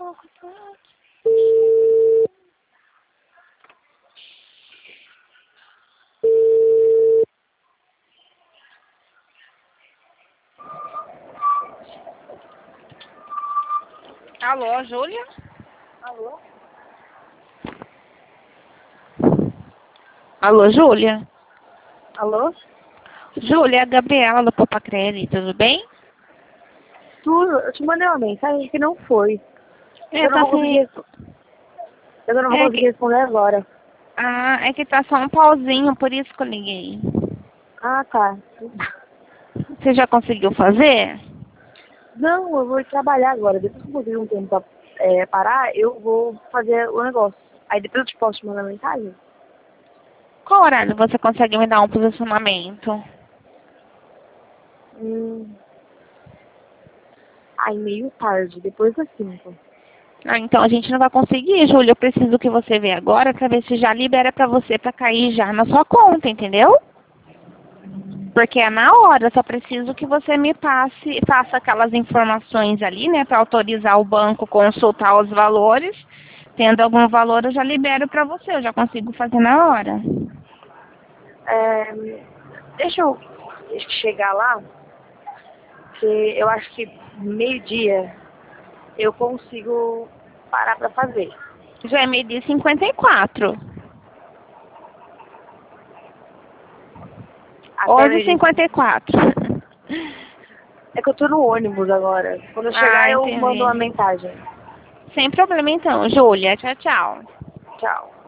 Alô, Júlia? Alô? Alô, Júlia? Alô? Júlia, é a Gabriela do Popacrele, tudo bem? Tudo, eu te mandei uma mensagem que não foi. É, Eu não tá vou conseguir, sem... eu não vou É conseguir que... responder agora. Ah, é que tá só um pauzinho, por isso que eu liguei. Ah, tá. Você já conseguiu fazer? Não, eu vou trabalhar agora. Depois que eu conseguir um tempo pra parar, eu vou fazer o negócio. Aí depois eu te posso te mandar mensagem? Qual horário você consegue me dar um posicionamento? Aí meio tarde, depois das 5. Ah, então a gente não vai conseguir, Júlia. Eu preciso que você veja agora pra ver se já libera pra você pra cair já na sua conta, entendeu? Porque é na hora, só preciso que você me passe, faça aquelas informações ali, né, pra autorizar o banco consultar os valores. Tendo algum valor, eu já libero pra você, eu já consigo fazer na hora. É, deixa eu chegar lá, que eu acho que meio-dia eu consigo parar pra fazer. Já é meio-dia e 54. Até 11h54. meio-dia. É que eu tô no ônibus agora. Quando eu chegar, Ah, eu mando entendi. uma mensagem. Sem problema então, Júlia. Tchau, tchau. Tchau.